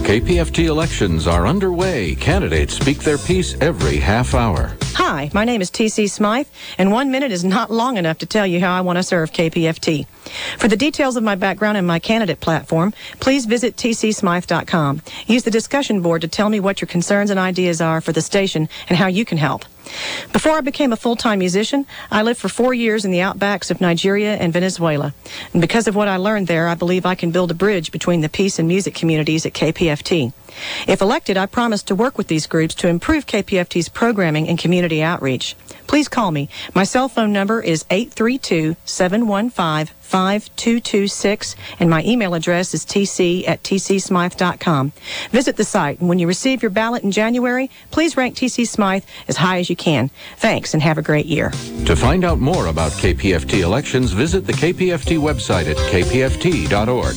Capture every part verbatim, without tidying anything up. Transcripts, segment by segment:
K P F T elections are underway. Candidates speak their piece every half hour. Hi, my name is T C Smythe, and one minute is not long enough to tell you how I want to serve K P F T. For the details of my background and my candidate platform, please visit T C Smythe dot com. Use the discussion board to tell me what your concerns and ideas are for the station and how you can help. Before I became a full-time musician, I lived for four years in the outbacks of Nigeria and Venezuela. And because of what I learned there, I believe I can build a bridge between the peace and music communities at K P F T. If elected, I promise to work with these groups to improve K P F T's programming and community outreach. Please call me. My cell phone number is eight three two, seven one five, five two two six, and my email address is t c at t c smythe dot com. Visit the site, and when you receive your ballot in January, please rank T C Smythe as high as you can. Thanks, and have a great year. To find out more about K P F T elections, visit the K P F T website at k p f t dot org.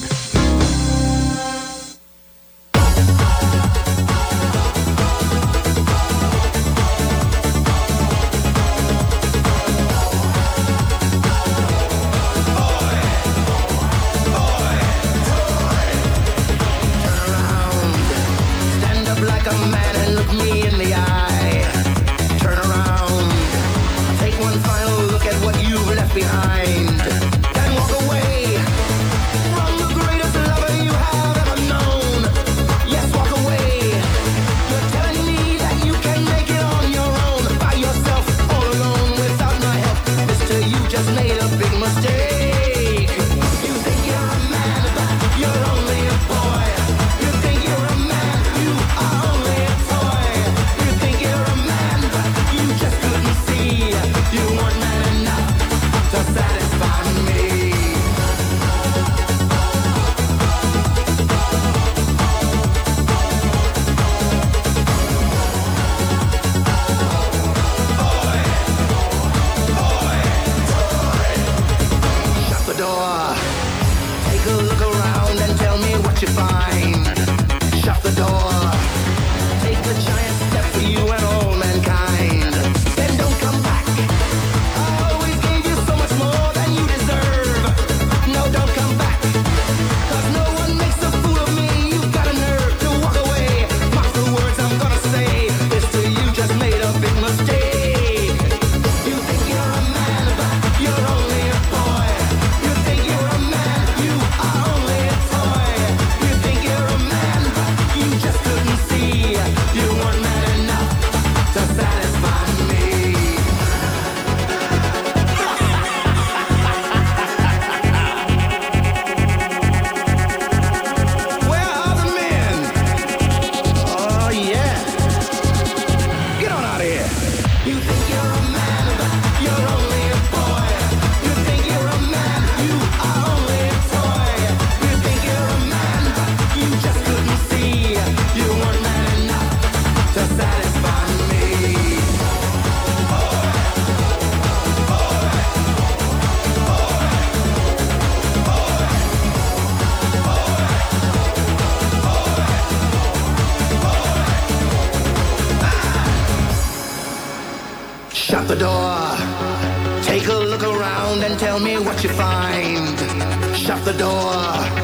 the door. Take a look around and tell me what you find. Shut the door.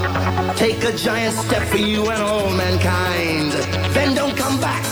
Take a giant step for you and all mankind. Then don't come back.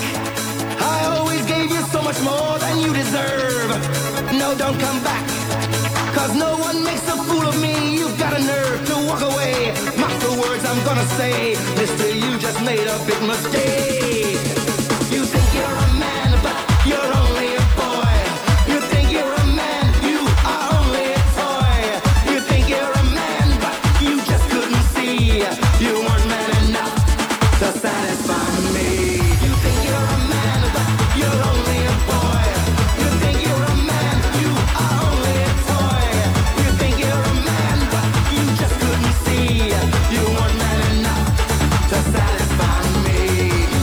I always gave you so much more than you deserve. No, don't come back. Cause no one makes a fool of me. You've got a nerve to walk away. Mark the words I'm gonna say. Mister, you just made a big mistake. You think you're a man, but you're only a boy. You think you're a man, you are only a toy. You think you're a man, but you just couldn't see. You weren't man enough to satisfy me. You think you're a man, but you're only a boy. You think you're a man, you are only a toy. You think you're a man, but you just couldn't see. You weren't man enough to satisfy me. You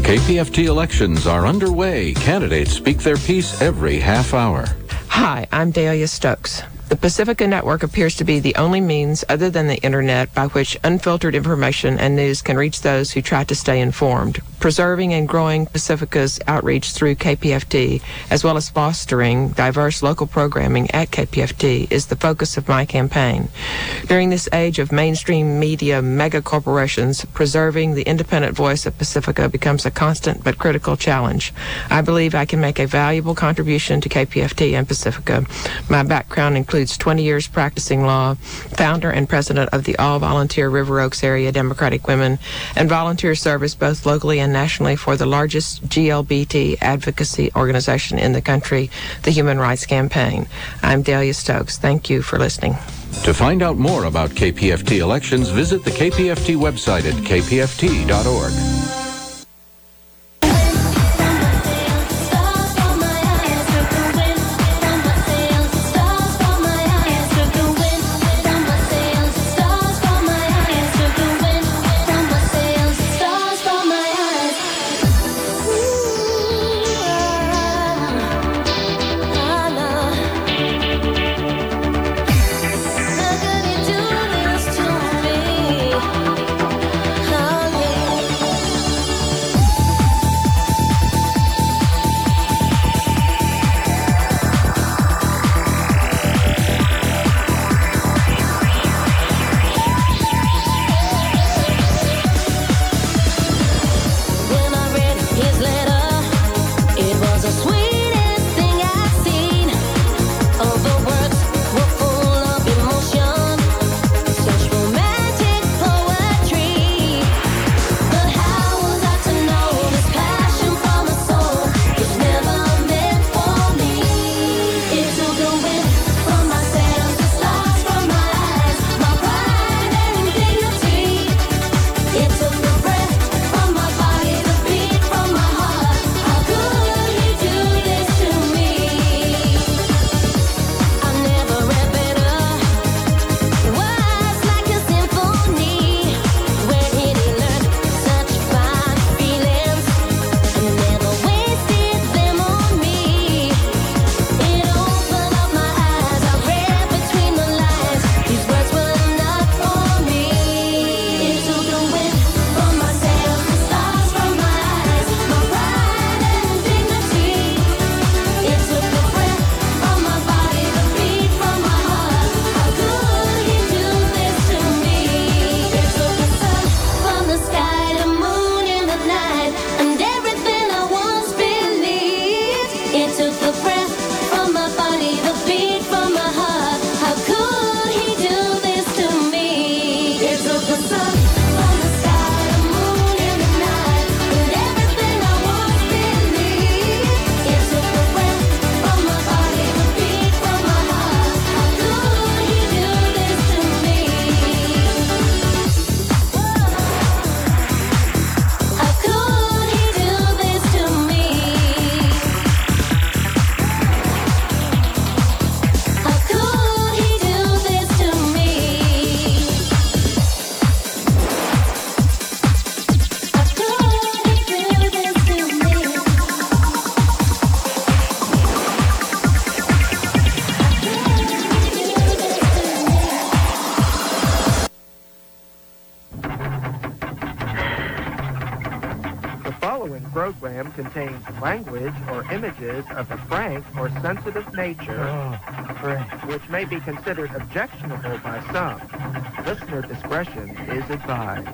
K P F T elections are underway. Candidates speak their piece every half hour. Hi, I'm Dahlia Stokes. The Pacifica Network appears to be the only means other than the internet by which unfiltered information and news can reach those who try to stay informed. Preserving and growing Pacifica's outreach through K P F T, as well as fostering diverse local programming at K P F T, is the focus of my campaign. During this age of mainstream media mega corporations, preserving the independent voice of Pacifica becomes a constant but critical challenge. I believe I can make a valuable contribution to K P F T and Pacifica. My background includes twenty years practicing law, founder and president of the all-volunteer River Oaks Area Democratic Women, and volunteer service both locally and nationally for the largest G L B T advocacy organization in the country, the Human Rights Campaign. I'm Dahlia Stokes. Thank you for listening. To find out more about K P F T elections, visit the K P F T website at k p f t dot org. Program contains language or images of a frank or sensitive nature, oh, which may be considered objectionable by some. Listener discretion is advised.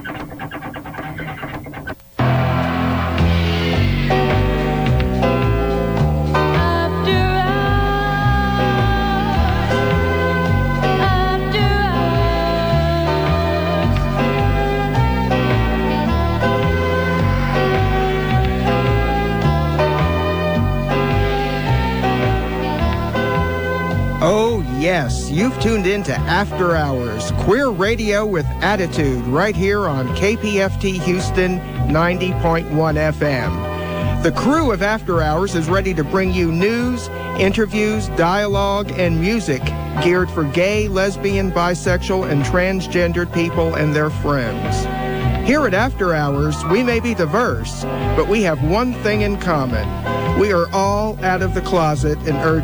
Yes, you've tuned in to After Hours, queer radio with attitude, right here on K P F T Houston ninety point one F M. The crew of After Hours is ready to bring you news, interviews, dialogue, and music geared for gay, lesbian, bisexual, and transgendered people and their friends. Here at After Hours, we may be diverse, but we have one thing in common. We are all out of the closet and urge